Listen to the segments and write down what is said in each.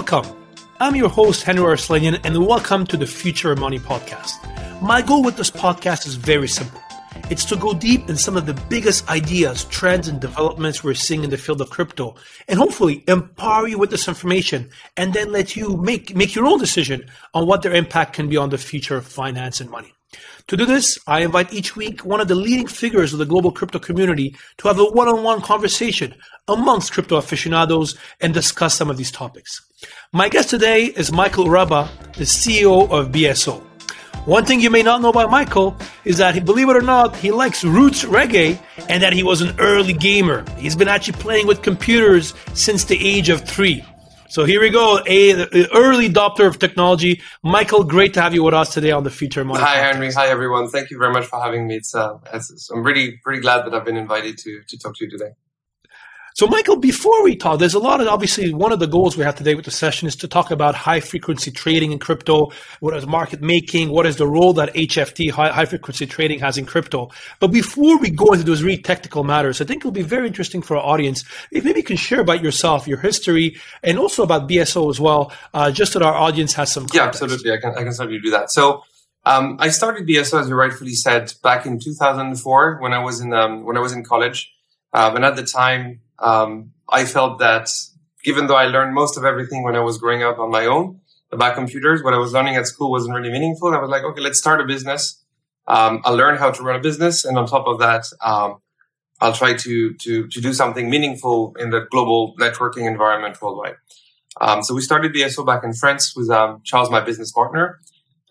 Welcome. I'm your host, Henry Arslanian, and welcome to the Future of Money podcast. My goal with this podcast is very simple. It's to go deep in some of the biggest ideas, trends, and developments we're seeing in the field of crypto, and hopefully empower you with this information, and then let you make your own decision on what their impact can be on the future of finance and money. To do this, I invite each week one of the leading figures of the global crypto community to have a one-on-one conversation amongst crypto aficionados and discuss some of these topics. My guest today is Michael Uraba, the CEO of BSO. One thing you may not know about Michael is that, believe it or not, he likes roots reggae and that he was an early gamer. He's been actually playing with computers since the age of 3. So here we go, the early adopter of technology. Michael, great to have you with us today on the Future of Money. Hi, Henry. Hi, everyone. Thank you very much for having me. I'm really glad that I've been invited to talk to you today. So, Michael, before we talk, there's a lot of, obviously, one of the goals we have today with the session is to talk about high-frequency trading in crypto, what is market making, what is the role that HFT, high-frequency trading, has in crypto. But before we go into those really technical matters, I think it'll be very interesting for our audience if maybe you can share about yourself, your history, and also about BSO as well, just so that our audience has some context. Yeah, absolutely. I can certainly do that. So, I started BSO, as you rightfully said, back in 2004 when I was in college, and at the time, I felt that given though I learned most of everything when I was growing up on my own about computers, what I was learning at school wasn't really meaningful. I was like, okay, let's start a business. I'll learn how to run a business. And on top of that, I'll try to do something meaningful in the global networking environment worldwide. So we started BSO back in France with Charles, my business partner.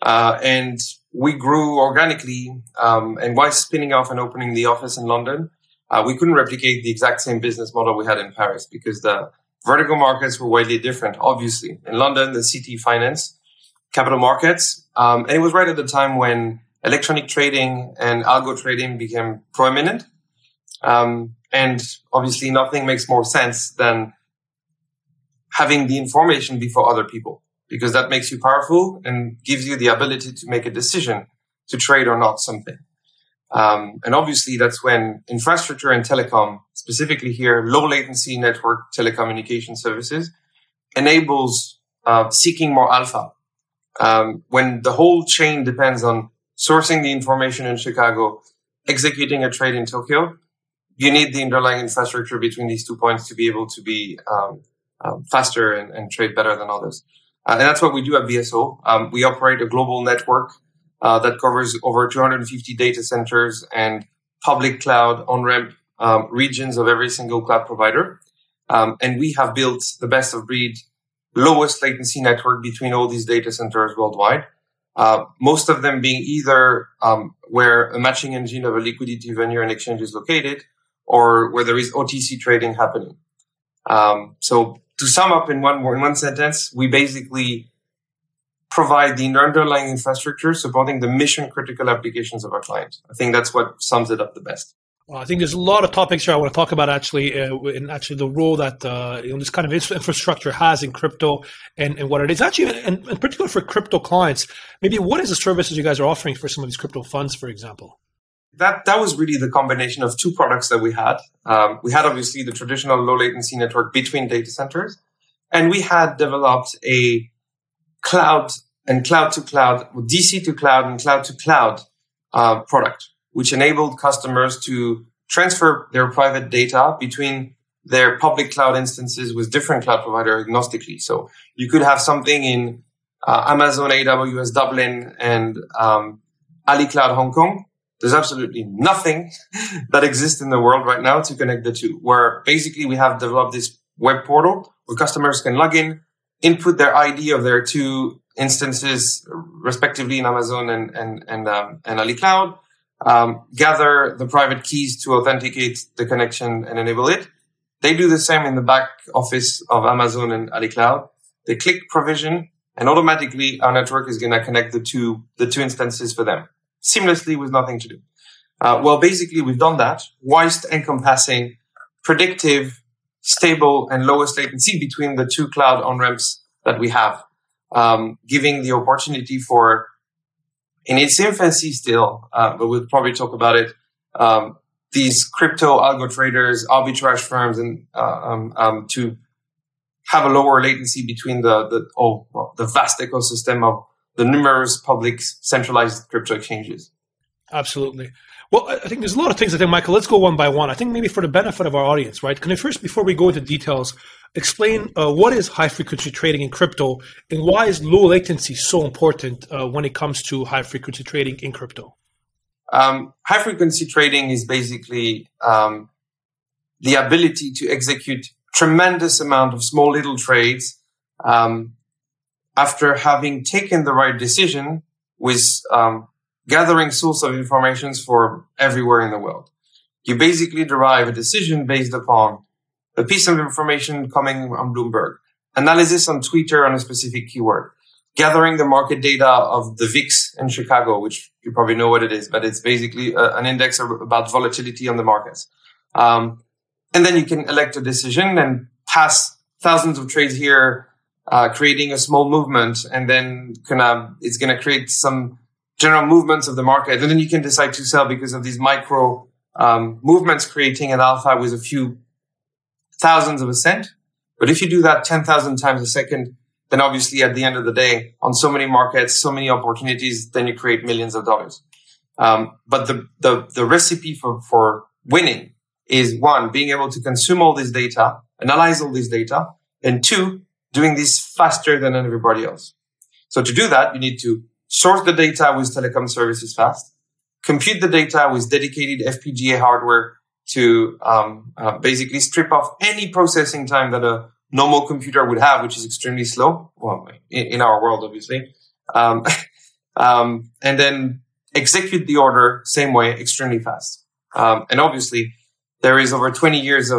And we grew organically. And while spinning off and opening the office in London, we couldn't replicate the exact same business model we had in Paris because the vertical markets were widely different, obviously. In London, the city financed capital markets. And it was right at the time when electronic trading and algo trading became prominent. And obviously, nothing makes more sense than having the information before other people because that makes you powerful and gives you the ability to make a decision to trade or not something. And obviously, that's when infrastructure and telecom, specifically here, low latency network telecommunication services, enables seeking more alpha. When the whole chain depends on sourcing the information in Chicago, executing a trade in Tokyo, you need the underlying infrastructure between these 2 points to be able to be faster and trade better than others. And that's what we do at BSO. We operate a global network that covers over 250 data centers and public cloud on-ramp regions of every single cloud provider. And we have built the best of breed, lowest latency network between all these data centers worldwide. Most of them being either where a matching engine of a liquidity venue and exchange is located or where there is OTC trading happening. So to sum up in one sentence, we basically provide the underlying infrastructure supporting the mission-critical applications of our clients. I think that's what sums it up the best. Well, I think there's a lot of topics here I want to talk about actually, in the role that this kind of infrastructure has in crypto and what it is. Actually, in particular for crypto clients, maybe what is the services you guys are offering for some of these crypto funds, for example? That was really the combination of two products that we had. We had obviously the traditional low latency network between data centers, and we had developed a cloud and cloud to cloud, DC to cloud and cloud to cloud product, which enabled customers to transfer their private data between their public cloud instances with different cloud provider agnostically. So you could have something in Amazon AWS Dublin and AliCloud Hong Kong. There's absolutely nothing that exists in the world right now to connect the two, where basically we have developed this web portal where customers can log in, input their ID of their two instances, respectively in Amazon and AliCloud, gather the private keys to authenticate the connection and enable it. They do the same in the back office of Amazon and AliCloud. They click provision, and automatically our network is going to connect the two instances for them seamlessly with nothing to do. Well, basically we've done that whilst encompassing predictive, stable, and lowest latency between the two cloud on-ramps that we have, giving the opportunity for, in its infancy still, but we'll probably talk about it, these crypto algo traders, arbitrage firms, and to have a lower latency between the vast ecosystem of the numerous public centralized crypto exchanges. Absolutely. Well, I think there's a lot of things. I think, Michael, let's go one by one. I think maybe for the benefit of our audience, right? Can you first, before we go into details, explain what is high-frequency trading in crypto and why is low latency so important when it comes to high-frequency trading in crypto? High-frequency trading is basically the ability to execute tremendous amount of small little trades after having taken the right decision with gathering source of information for everywhere in the world. You basically derive a decision based upon a piece of information coming on Bloomberg, analysis on Twitter on a specific keyword, gathering the market data of the VIX in Chicago, which you probably know what it is, but it's basically an index about volatility on the markets. And then you can elect a decision and pass thousands of trades here, creating a small movement, and then it's going to create some general movements of the market. And then you can decide to sell because of these micro movements, creating an alpha with a few thousands of a cent. But if you do that 10,000 times a second, then obviously at the end of the day, on so many markets, so many opportunities, then you create millions of dollars. But the recipe for winning is one, being able to consume all this data, analyze all this data, and two, doing this faster than everybody else. So to do that, you need to source the data with telecom services fast, compute the data with dedicated FPGA hardware to basically strip off any processing time that a normal computer would have, which is extremely slow. Well, in our world, obviously. And then execute the order same way, extremely fast. And obviously, there is over 20 years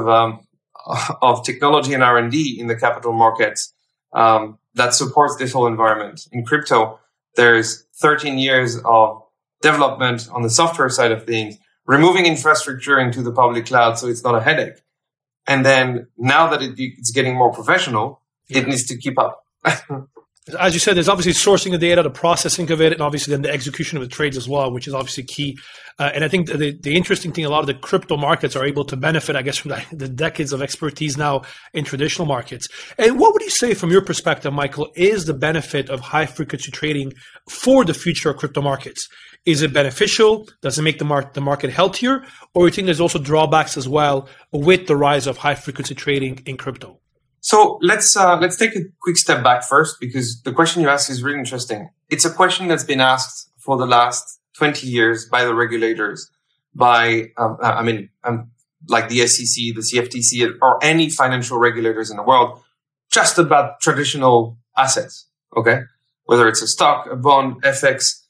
of technology and R&D in the capital markets that supports this whole environment. In crypto, there's 13 years of development on the software side of things, removing infrastructure into the public cloud so it's not a headache. And then now that it's getting more professional, it needs to keep up. As you said, there's obviously sourcing the data, the processing of it, and obviously then the execution of the trades as well, which is obviously key. And I think the interesting thing, a lot of the crypto markets are able to benefit, I guess, from the decades of expertise now in traditional markets. And what would you say from your perspective, Michael, is the benefit of high-frequency trading for the future of crypto markets? Is it beneficial? Does it make the market healthier? Or you think there's also drawbacks as well with the rise of high-frequency trading in crypto? So let's take a quick step back first, because the question you ask is really interesting. It's a question that's been asked for the last 20 years by the regulators, by like the SEC, the CFTC, or any financial regulators in the world, just about traditional assets. Okay, whether it's a stock, a bond, FX,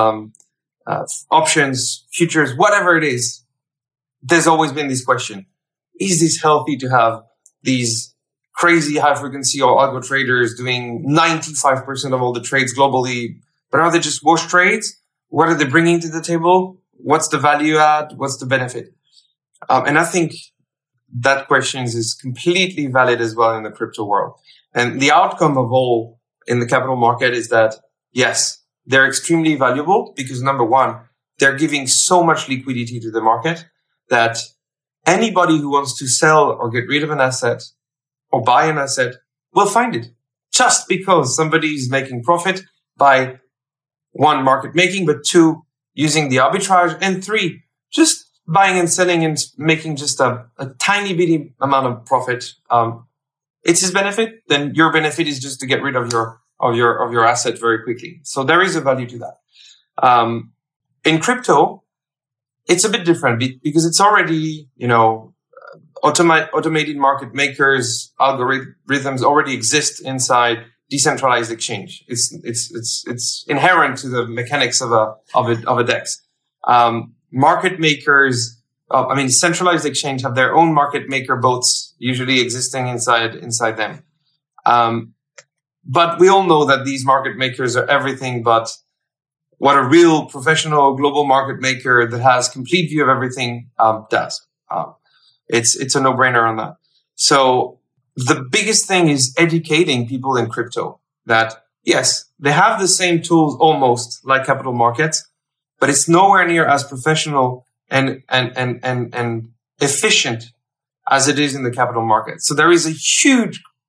options, futures, whatever it is. There's always been this question: is this healthy to have these crazy high frequency or algo traders doing 95% of all the trades globally, but are they just wash trades? What are they bringing to the table? What's the value add? What's the benefit? And I think that question is completely valid as well in the crypto world. And the outcome of all in the capital market is that, yes, they're extremely valuable because number one, they're giving so much liquidity to the market that anybody who wants to sell or get rid of an asset or buy an asset will find it, just because somebody is making profit by one, market making, but two, using the arbitrage, and three, just buying and selling and making just a tiny bitty amount of profit. It's his benefit. Then your benefit is just to get rid of your asset very quickly. So there is a value to that. In crypto, it's a bit different because it's already, automated market makers, algorithms already exist inside decentralized exchange. It's inherent to the mechanics of a DEX. Market makers, centralized exchange have their own market maker bots usually existing inside them. But we all know that these market makers are everything but what a real professional global market maker that has complete view of everything does. It's a no-brainer on that. So the biggest thing is educating people in crypto that, yes, they have the same tools almost like capital markets, but it's nowhere near as professional and efficient as it is in the capital market. So there is a huge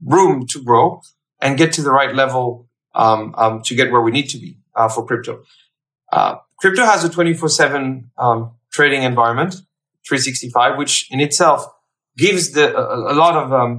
room to grow and get to the right level to get where we need to be for crypto. Crypto has a 24/7 trading environment, 365, which in itself gives a lot of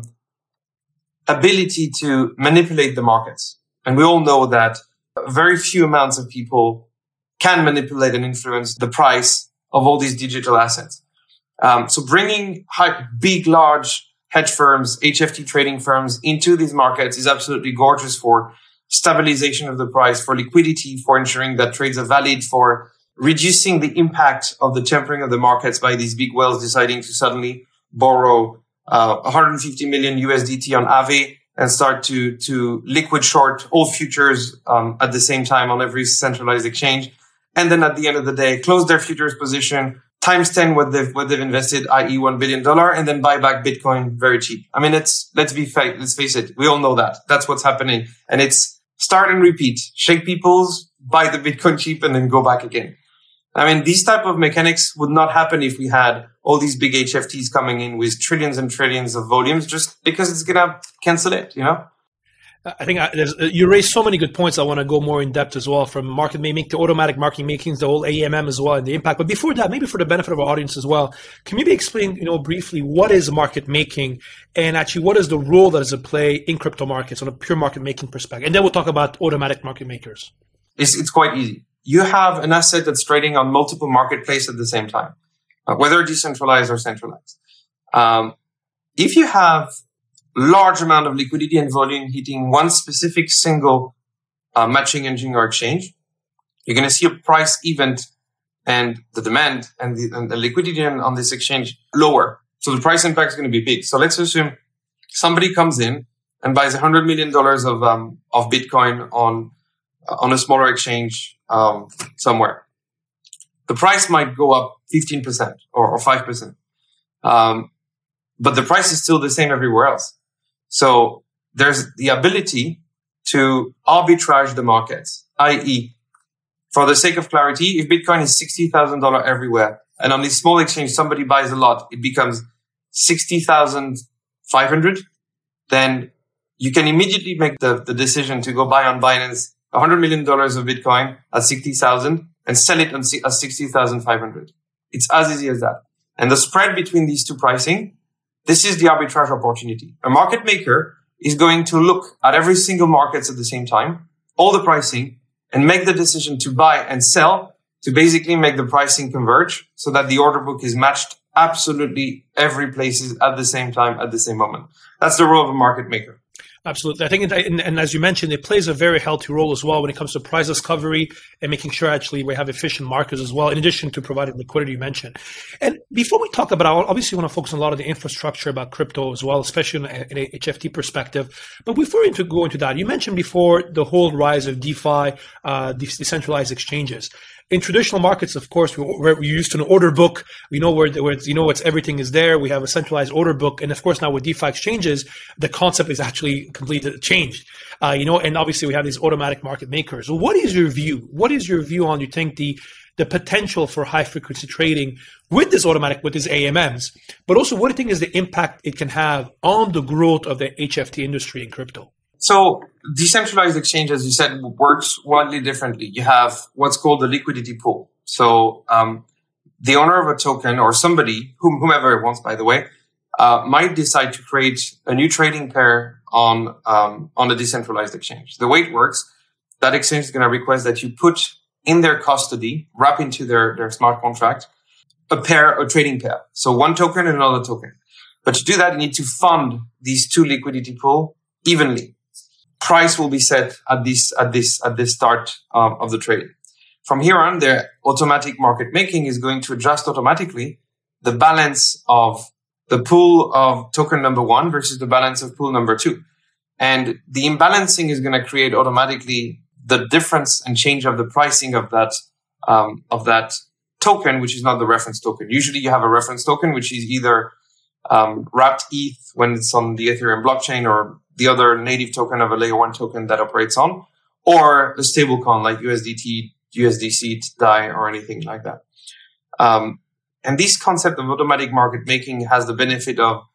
ability to manipulate the markets. And we all know that very few amounts of people can manipulate and influence the price of all these digital assets. So bringing big, large hedge firms, HFT trading firms into these markets is absolutely gorgeous for stabilization of the price, for liquidity, for ensuring that trades are valid, for reducing the impact of the tempering of the markets by these big whales deciding to suddenly borrow 150 million USDT on Aave and start to liquid short all futures at the same time on every centralized exchange. And then at the end of the day, close their futures position, times 10 what they've invested, i.e. $1 billion, and then buy back Bitcoin very cheap. I mean, let's face it. We all know that. That's what's happening. And it's start and repeat. Shake peoples, buy the Bitcoin cheap, and then go back again. I mean, these type of mechanics would not happen if we had all these big HFTs coming in with trillions and trillions of volumes, just because it's going to cancel it, you know? I think you raised so many good points. I want to go more in depth as well, from market making to automatic market making, the whole AMM as well, and the impact. But before that, maybe for the benefit of our audience as well, can you maybe explain, briefly what is market making, and actually what is the role that is at play in crypto markets on a pure market making perspective? And then we'll talk about automatic market makers. It's quite easy. You have an asset that's trading on multiple marketplaces at the same time, whether decentralized or centralized. If you have large amount of liquidity and volume hitting one specific single matching engine or exchange, you're going to see a price event and the demand and the liquidity on this exchange lower. So the price impact is going to be big. So let's assume somebody comes in and buys $100 million of Bitcoin on a smaller exchange somewhere. The price might go up 15% or 5%. But the price is still the same everywhere else. So there's the ability to arbitrage the markets, i.e., for the sake of clarity, if Bitcoin is $60,000 everywhere, and on this small exchange somebody buys a lot, it becomes 60,500, then you can immediately make the decision to go buy on Binance $100 million of Bitcoin at 60,000 and sell it at 60,500. It's as easy as that. And the spread between these two pricing, this is the arbitrage opportunity. A market maker is going to look at every single market at the same time, all the pricing, and make the decision to buy and sell to basically make the pricing converge so that the order book is matched absolutely every places at the same time, at the same moment. That's the role of a market maker. Absolutely. I think, and as you mentioned, it plays a very healthy role as well when it comes to price discovery and making sure actually we have efficient markets as well, in addition to providing liquidity you mentioned. And before we talk about, obviously we want to focus on a lot of the infrastructure about crypto as well, especially in a HFT perspective. But before we go into that, you mentioned before the whole rise of DeFi, decentralized exchanges. In traditional markets, of course, we're used to an order book. We know where it's everything is there. We have a centralized order book, and of course now with DeFi exchanges, the concept is actually completely changed. And obviously we have these automatic market makers. So what is your view? What is your view on, you think, the potential for high frequency trading with these AMMs, but also what do you think is the impact it can have on the growth of the HFT industry in crypto? So decentralized exchange, as you said, works wildly differently. You have what's called the liquidity pool. So the owner of a token or somebody, whomever it wants, by the way, might decide to create a new trading pair on a decentralized exchange. The way it works, that exchange is going to request that you put in their custody, wrap into their smart contract, a trading pair. So one token and another token. But to do that, you need to fund these two liquidity pool evenly. Price will be set at this start of the trade. From here on, the automatic market making is going to adjust automatically the balance of the pool of token number one versus the balance of pool number two. And the imbalancing is going to create automatically the difference and change of the pricing of that token, which is not the reference token. Usually you have a reference token, which is either wrapped ETH when it's on the Ethereum blockchain, or the other native token of a layer one token that operates on, or a stablecoin like USDT, USDC, DAI, or anything like that. And this concept of automatic market making has the benefit of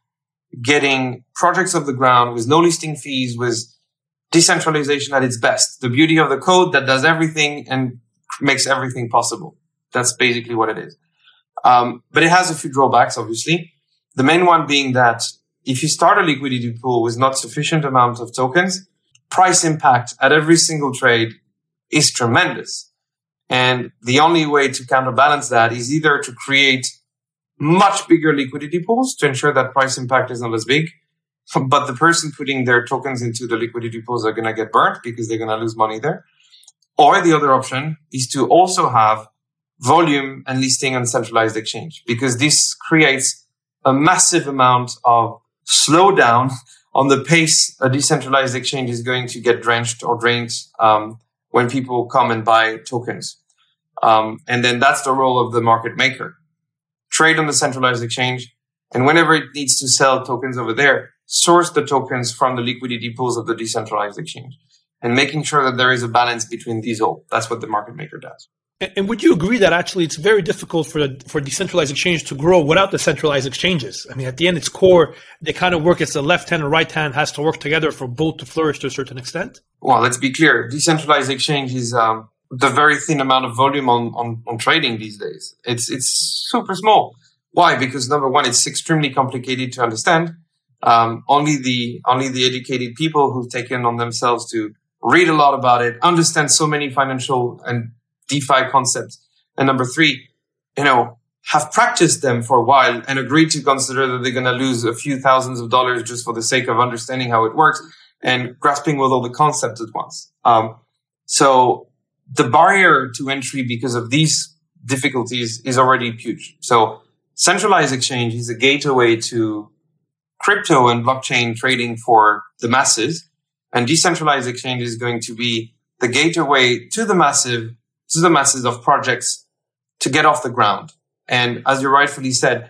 getting projects off the ground with no listing fees, with decentralization at its best. The beauty of the code that does everything and makes everything possible. That's basically what it is. But it has a few drawbacks, obviously. The main one being that if you start a liquidity pool with not sufficient amount of tokens, price impact at every single trade is tremendous. And the only way to counterbalance that is either to create much bigger liquidity pools to ensure that price impact is not as big, but the person putting their tokens into the liquidity pools are going to get burnt because they're going to lose money there. Or the other option is to also have volume and listing on centralized exchange, because this creates a massive amount of slowdown on the pace a decentralized exchange is going to get drenched or drained when people come and buy tokens. And then that's the role of the market maker. Trade on the centralized exchange, and whenever it needs to sell tokens over there, source the tokens from the liquidity pools of the decentralized exchange, and making sure that there is a balance between these all. That's what the market maker does. And would you agree that actually it's very difficult for decentralized exchange to grow without the centralized exchanges? I mean, at the end, its core, they kind of work as the left hand and right hand has to work together for both to flourish to a certain extent? Well, let's be clear. Decentralized exchange is the very thin amount of volume on trading these days. It's super small. Why? Because number one, it's extremely complicated to understand. Only the educated people who've taken on themselves to read a lot about it, understand so many financial and DeFi concepts. And number three, have practiced them for a while and agreed to consider that they're going to lose a few thousands of dollars just for the sake of understanding how it works and grasping with all the concepts at once. So the barrier to entry because of these difficulties is already huge. So centralized exchange is a gateway to crypto and blockchain trading for the masses, and decentralized exchange is going to be the gateway to the masses of projects to get off the ground. And as you rightfully said,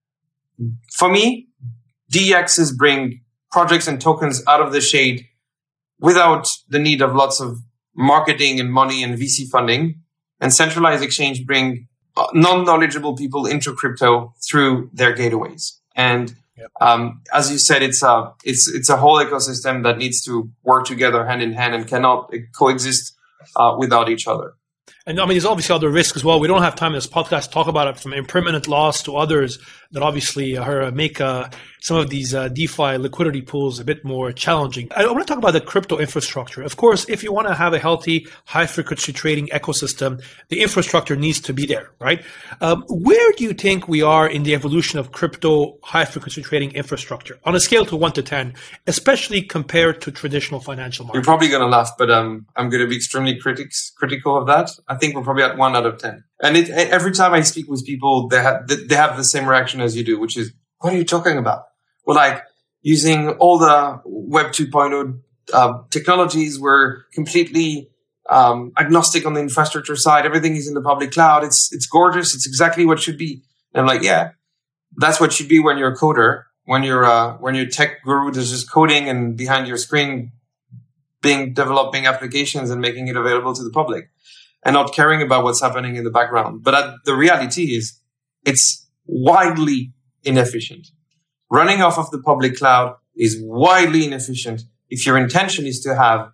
for me, DEXs bring projects and tokens out of the shade without the need of lots of marketing and money and VC funding. And centralized exchange bring non-knowledgeable people into crypto through their gateways. And as you said, it's a whole ecosystem that needs to work together hand in hand and cannot coexist without each other. And I mean, there's obviously other risks as well. We don't have time in this podcast to talk about it, from impermanent loss to others that obviously make some of these DeFi liquidity pools a bit more challenging. I want to talk about the crypto infrastructure. Of course, if you want to have a healthy, high-frequency trading ecosystem, the infrastructure needs to be there, right? Where do you think we are in the evolution of crypto high-frequency trading infrastructure on a scale to 1 to 10, especially compared to traditional financial markets? You're probably going to laugh, but I'm going to be extremely critical of that. I think we're probably at 1 out of 10. And every time I speak with people, they have the same reaction as you do, which is, what are you talking about? Well, like using all the Web 2.0 technologies, we're completely agnostic on the infrastructure side. Everything is in the public cloud. It's gorgeous. It's exactly what should be. And I'm like, yeah, that's what should be when you're a coder, when you're a tech guru that's just coding and behind your screen developing applications and making it available to the public, and not caring about what's happening in the background. But the reality is, it's widely inefficient. Running off of the public cloud is widely inefficient if your intention is to have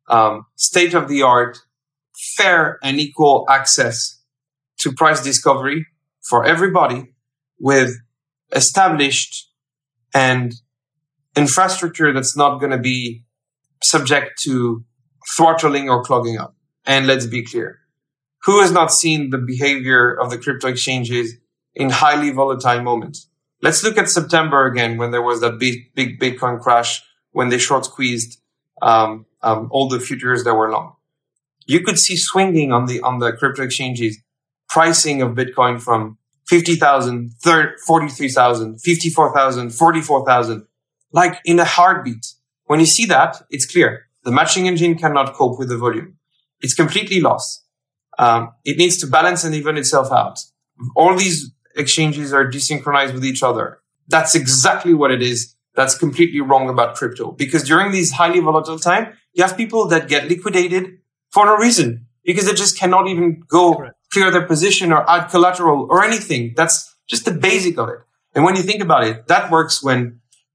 state-of-the-art, fair and equal access to price discovery for everybody with established and infrastructure that's not going to be subject to throttling or clogging up. And let's be clear, who has not seen the behavior of the crypto exchanges in highly volatile moments? Let's look at September again, when there was that big Bitcoin crash, when they short squeezed all the futures that were long. You could see swinging on the crypto exchanges, pricing of Bitcoin from 50,000, 43,000, 54,000, 44,000, like in a heartbeat. When you see that, it's clear. The matching engine cannot cope with the volume. It's completely lost. It needs to balance and even itself out. All these exchanges are desynchronized with each other. That's exactly what it is. That's completely wrong about crypto. Because during these highly volatile time, you have people that get liquidated for no reason, because they just cannot even go clear their position or add collateral or anything. That's just the basic of it. And when you think about it, that works when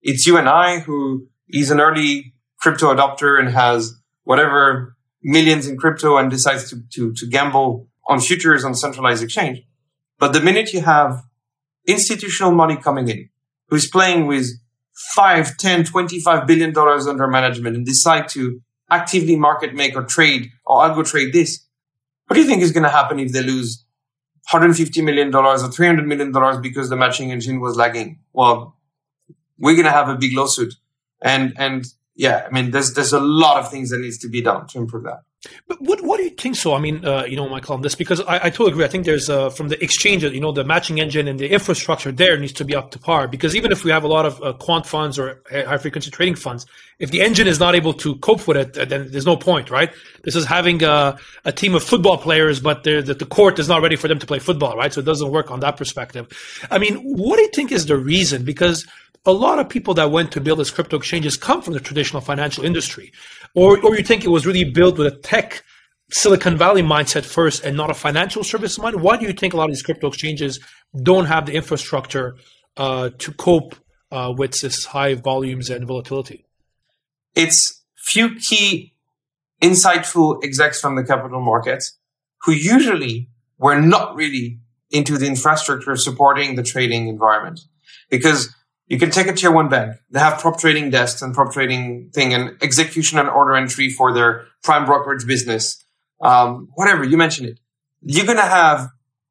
it's you and I who is an early crypto adopter and has whatever millions in crypto and decides to gamble on futures on centralized exchange. But the minute you have institutional money coming in, who's playing with 5, 10, $25 billion under management and decide to actively market make or trade or algo trade this, what do you think is going to happen if they lose $150 million or $300 million because the matching engine was lagging? Well, we're going to have a big lawsuit. And yeah, I mean, there's a lot of things that needs to be done to improve that. But what do you think so? I mean, Michael, on this, because I totally agree. I think there's from the exchange, the matching engine and the infrastructure there needs to be up to par. Because even if we have a lot of quant funds or high frequency trading funds, if the engine is not able to cope with it, then there's no point, right? This is having a team of football players, but the court is not ready for them to play football, right? So it doesn't work on that perspective. I mean, what do you think is the reason? Because a lot of people that went to build these crypto exchanges come from the traditional financial industry. Or you think it was really built with a tech Silicon Valley mindset first and not a financial service mind? Why do you think a lot of these crypto exchanges don't have the infrastructure to cope with this high volumes and volatility? It's few key insightful execs from the capital markets who usually were not really into the infrastructure supporting the trading environment. Because you can take a tier one bank. They have prop trading desks and prop trading thing and execution and order entry for their prime brokerage business. Whatever, you mentioned it. You're going to have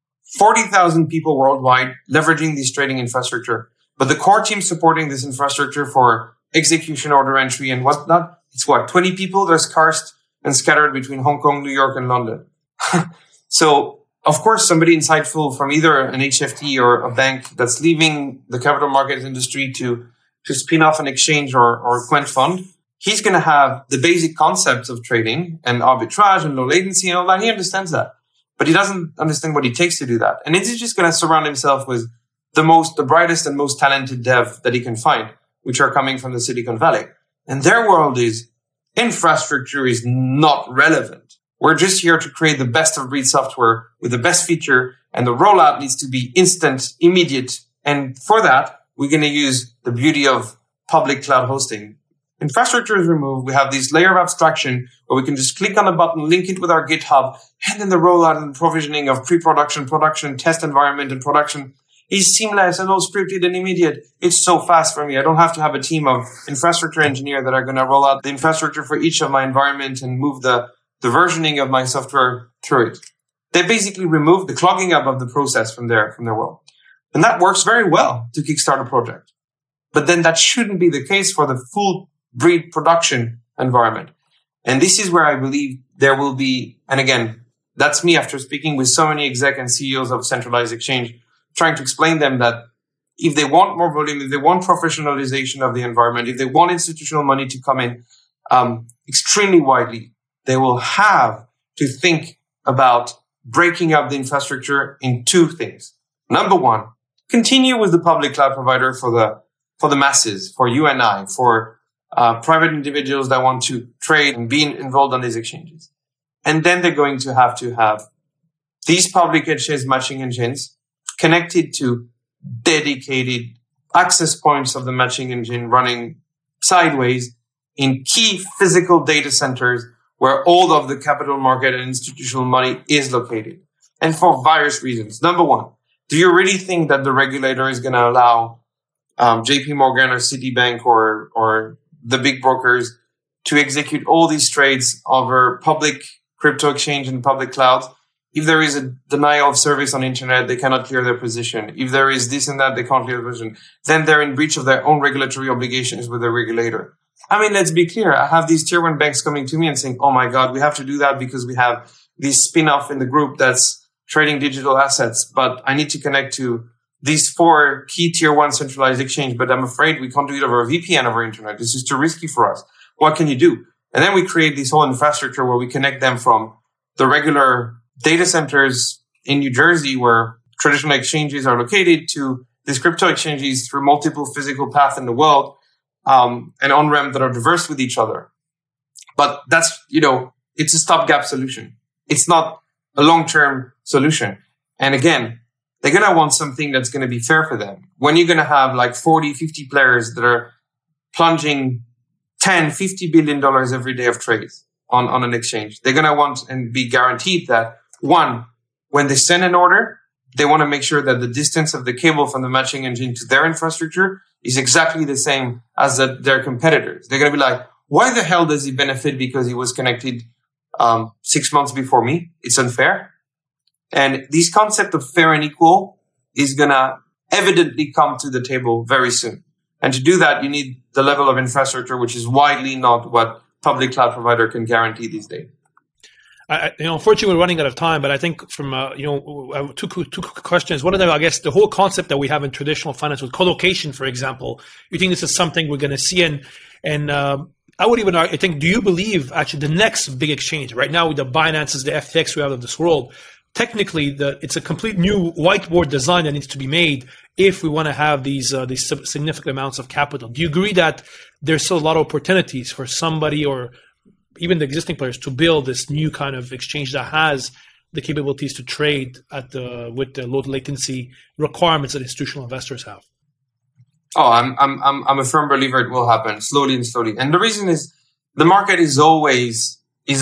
40,000 people worldwide leveraging this trading infrastructure. But the core team supporting this infrastructure for execution, order entry, and whatnot, it's 20 people that's scarced and scattered between Hong Kong, New York, and London. So, of course, somebody insightful from either an HFT or a bank that's leaving the capital markets industry to spin off an exchange or quant fund, he's going to have the basic concepts of trading and arbitrage and low latency and all that. He understands that, but he doesn't understand what it takes to do that. And he's just going to surround himself with the brightest and most talented dev that he can find, which are coming from the Silicon Valley. And their world is infrastructure is not relevant. We're just here to create the best of breed software with the best feature, and the rollout needs to be instant, immediate. And for that, we're going to use the beauty of public cloud hosting. Infrastructure is removed. We have this layer of abstraction where we can just click on a button, link it with our GitHub, and then the rollout and provisioning of pre-production, production, test environment, and production is seamless and all scripted and immediate. It's so fast for me. I don't have to have a team of infrastructure engineers that are going to roll out the infrastructure for each of my environment and move the versioning of my software through it. They basically remove the clogging up of the process from their world. And that works very well to kickstart a project. But then that shouldn't be the case for the full breed production environment. And this is where I believe there will be, and again, that's me after speaking with so many exec and CEOs of centralized exchange, trying to explain them that if they want more volume, if they want professionalization of the environment, if they want institutional money to come in extremely widely, they will have to think about breaking up the infrastructure in two things. Number one, continue with the public cloud provider for the masses, for you and I, for private individuals that want to trade and be involved on these exchanges. And then they're going to have these public exchange matching engines connected to dedicated access points of the matching engine running sideways in key physical data centers where all of the capital market and institutional money is located. And for various reasons. Number one, do you really think that the regulator is going to allow JP Morgan or Citibank or the big brokers to execute all these trades over public crypto exchange and public clouds? If there is a denial of service on the internet, they cannot clear their position. If there is this and that, they can't clear their position. Then they're in breach of their own regulatory obligations with the regulator. I mean, let's be clear. I have these tier one banks coming to me and saying, oh my God, we have to do that because we have this spin-off in the group that's trading digital assets, but I need to connect to these 4 key tier one centralized exchange, but I'm afraid we can't do it over a VPN over internet. This is too risky for us. What can you do? And then we create this whole infrastructure where we connect them from the regular data centers in New Jersey where traditional exchanges are located to these crypto exchanges through multiple physical paths in the world, and on-ramp that are diverse with each other. But that's, it's a stopgap solution. It's not a long-term solution. And again, they're going to want something that's going to be fair for them. When you're going to have like 40, 50 players that are plunging 10, $50 billion every day of trades on an exchange. They're going to want and be guaranteed that, one, when they send an order, they want to make sure that the distance of the cable from the matching engine to their infrastructure is exactly the same as their competitors. They're going to be like, why the hell does he benefit because he was connected 6 months before me? It's unfair. And this concept of fair and equal is going to evidently come to the table very soon. And to do that, you need the level of infrastructure, which is widely not what public cloud provider can guarantee these days. Unfortunately, we're running out of time, but I think from, two questions. One of them, I guess, the whole concept that we have in traditional finance with colocation, for example, you think this is something we're going to see? And I would even argue, I think, do you believe actually the next big exchange right now with the Binances, the FTX we have of this world, technically it's a complete new whiteboard design that needs to be made if we want to have these significant amounts of capital. Do you agree that there's still a lot of opportunities for somebody or even the existing players to build this new kind of exchange that has the capabilities to trade with the low latency requirements that institutional investors have? Oh, I'm a firm believer it will happen slowly and slowly. And the reason is the market is always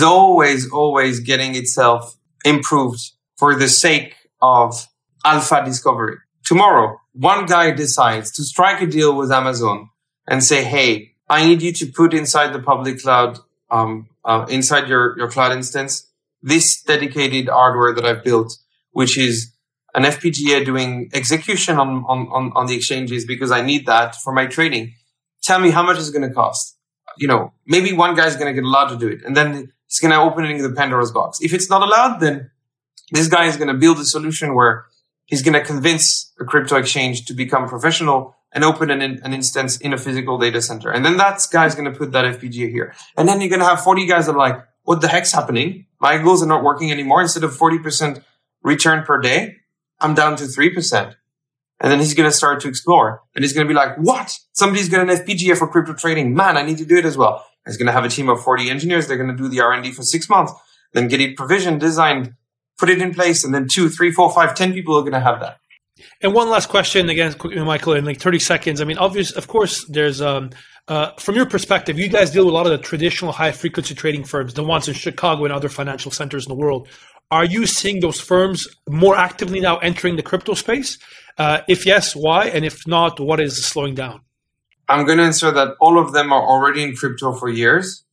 getting itself improved for the sake of alpha discovery. Tomorrow, one guy decides to strike a deal with Amazon and say, hey, I need you to put inside the public cloud, inside your cloud instance, this dedicated hardware that I've built, which is an FPGA doing execution on the exchanges because I need that for my trading. Tell me how much it's going to cost. Maybe one guy's going to get allowed to do it, and then it's going to open it in the Pandora's box. If it's not allowed, then this guy is going to build a solution where he's going to convince a crypto exchange to become professional and open an instance in a physical data center. And then that guy's going to put that FPGA here. And then you're going to have 40 guys that are like, what the heck's happening? My goals are not working anymore. Instead of 40% return per day, I'm down to 3%. And then he's going to start to explore. And he's going to be like, what? Somebody's got an FPGA for crypto trading. Man, I need to do it as well. He's going to have a team of 40 engineers. They're going to do the R&D for 6 months, then get it provisioned, designed, put it in place. And then 2, 3, 4, 5, 10 people are going to have that. And one last question, again, quickly, Michael, in like 30 seconds. I mean, of course, there's, from your perspective, you guys deal with a lot of the traditional high-frequency trading firms, the ones in Chicago and other financial centers in the world. Are you seeing those firms more actively now entering the crypto space? If yes, why? And if not, what is slowing down? I'm going to answer that all of them are already in crypto for years,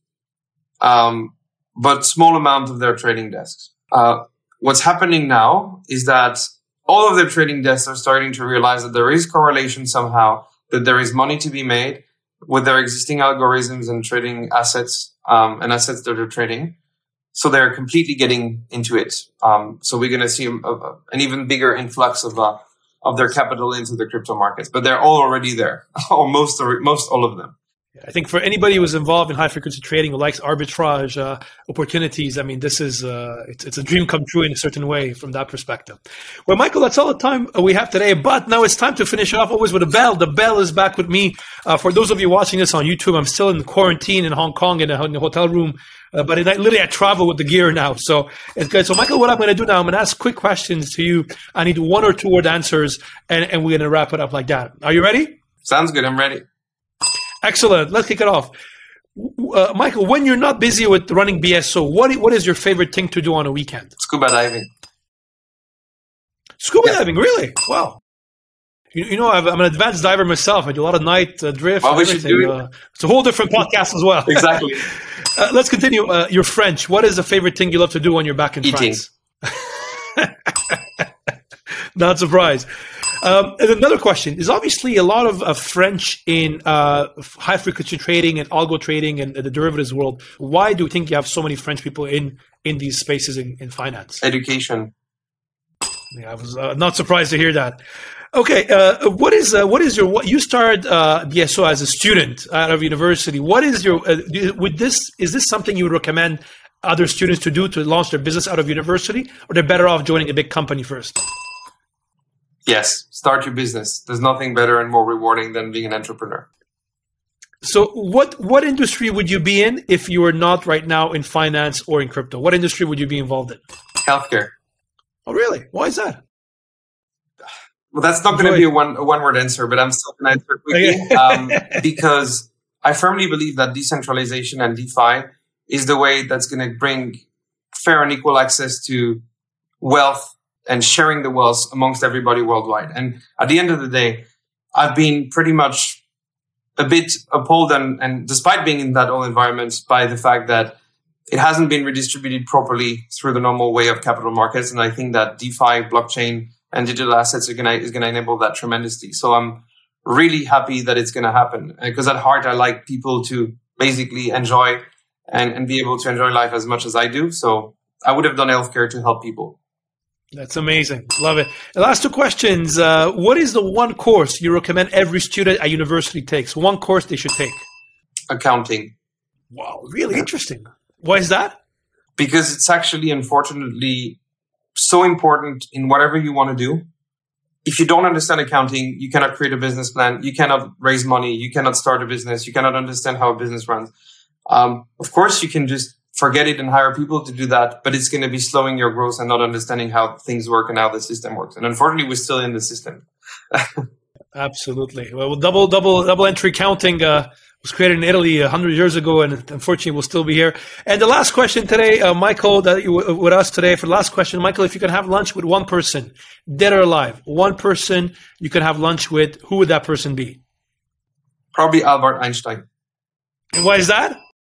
but small amount of their trading desks. What's happening now is that all of their trading desks are starting to realize that there is correlation somehow, that there is money to be made with their existing algorithms and trading assets and assets that they're trading. So they're completely getting into it. So we're going to see an even bigger influx of their capital into the crypto markets, but they're all already there, or most all of them. I think for anybody who's involved in high frequency trading who likes arbitrage opportunities, I mean, this is it's a dream come true in a certain way from that perspective. Well, Michael, that's all the time we have today, but now it's time to finish off always with a bell. The bell is back with me. For those of you watching this on YouTube, I'm still in quarantine in Hong Kong in the hotel room, but I travel with the gear now. So it's good. So Michael, what I'm going to do now, I'm going to ask quick questions to you. I need 1 or 2 word answers, and we're going to wrap it up like that. Are you ready? Sounds good. I'm ready. Excellent. Let's kick it off. Michael, when you're not busy with running BSO, what is your favorite thing to do on a weekend? Scuba diving. Scuba diving, really? Wow. I'm an advanced diver myself. I do a lot of night drift. Well, we should do it. It's a whole different podcast as well. Exactly. Let's continue. You're French. What is the favorite thing you love to do when you're back in Eating. France? Not surprised. And another question is obviously a lot of French in high frequency trading and algo trading and the derivatives world. Why do you think you have so many French people in these spaces in finance? Education. Yeah, I was not surprised to hear that. Okay, what is you started BSO as a student out of university? What is your is this something you would recommend other students to do to launch their business out of university, or they're better off joining a big company first? Yes, start your business. There's nothing better and more rewarding than being an entrepreneur. So what industry would you be in if you were not right now in finance or in crypto? What industry would you be involved in? Healthcare. Oh, really? Why is that? Well, that's not going to be a one-word answer, but I'm still going to answer quickly because I firmly believe that decentralization and DeFi is the way that's going to bring fair and equal access to wealth and sharing the wealth amongst everybody worldwide. And at the end of the day, I've been pretty much a bit appalled and despite being in that whole environment by the fact that it hasn't been redistributed properly through the normal way of capital markets. And I think that DeFi, blockchain, and digital assets is going to enable that tremendously. So I'm really happy that it's going to happen, because at heart, I like people to basically enjoy and be able to enjoy life as much as I do. So I would have done healthcare to help people. That's amazing. Love it. The last two questions. What is the one course you recommend every student at university takes? One course they should take? Accounting. Wow, really interesting. Why is that? Because it's actually, unfortunately, so important in whatever you want to do. If you don't understand accounting, you cannot create a business plan. You cannot raise money. You cannot start a business. You cannot understand how a business runs. Of course, you can just forget it and hire people to do that, but it's going to be slowing your growth and not understanding how things work and how the system works. And unfortunately, we're still in the system. Absolutely. Well, double entry counting was created in Italy 100 years ago, and unfortunately will still be here. And the last question today, Michael, that you with us today for the last question, Michael, if you can have lunch with one person, dead or alive, one person you can have lunch with, who would that person be? Probably Albert Einstein. And why is that?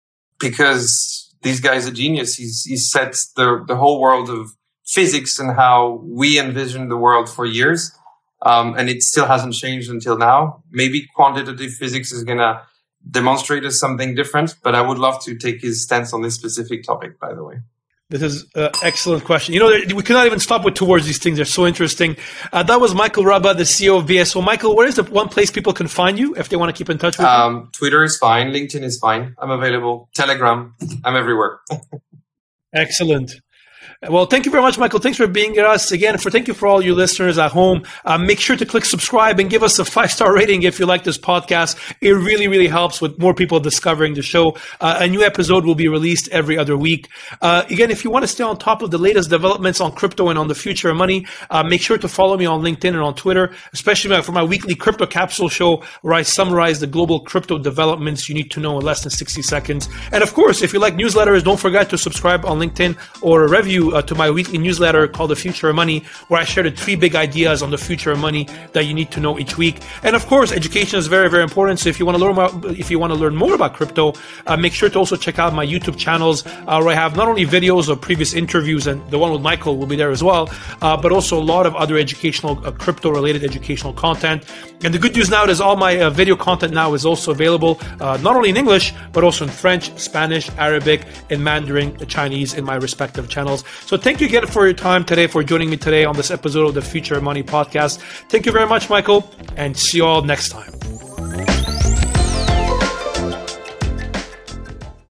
Because this guy's a genius. He sets the whole world of physics and how we envision the world for years. And it still hasn't changed until now. Maybe quantitative physics is going to demonstrate us something different, but I would love to take his stance on this specific topic, by the way. This is an excellent question. We cannot even stop with towards these things. They're so interesting. That was Michael Rabba, the CEO of BSO. Michael, where is the one place people can find you if they want to keep in touch with you? Twitter is fine. LinkedIn is fine. I'm available. Telegram. I'm everywhere. Excellent. Well, thank you very much, Michael. Thanks for being with us again. Thank you for all you listeners at home. Make sure to click subscribe and give us a 5-star rating if you like this podcast. It really, really helps with more people discovering the show. A new episode will be released every other week. Again, if you want to stay on top of the latest developments on crypto and on the future of money, make sure to follow me on LinkedIn and on Twitter, especially for my weekly Crypto Capsule show, where I summarize the global crypto developments you need to know in less than 60 seconds. And of course, if you like newsletters, don't forget to subscribe on LinkedIn or review to my weekly newsletter called The Future of Money, where I share the 3 big ideas on the future of money that you need to know each week. And of course, education is very, very important. So if you want to learn more about crypto, make sure to also check out my YouTube channels, where I have not only videos of previous interviews, and the one with Michael will be there as well, but also a lot of other educational, crypto-related educational content. And the good news now is all my video content now is also available, not only in English, but also in French, Spanish, Arabic, and Mandarin, Chinese in my respective channels. So thank you again for your time today, for joining me today on this episode of the Future of Money podcast. Thank you very much, Michael, and see you all next time.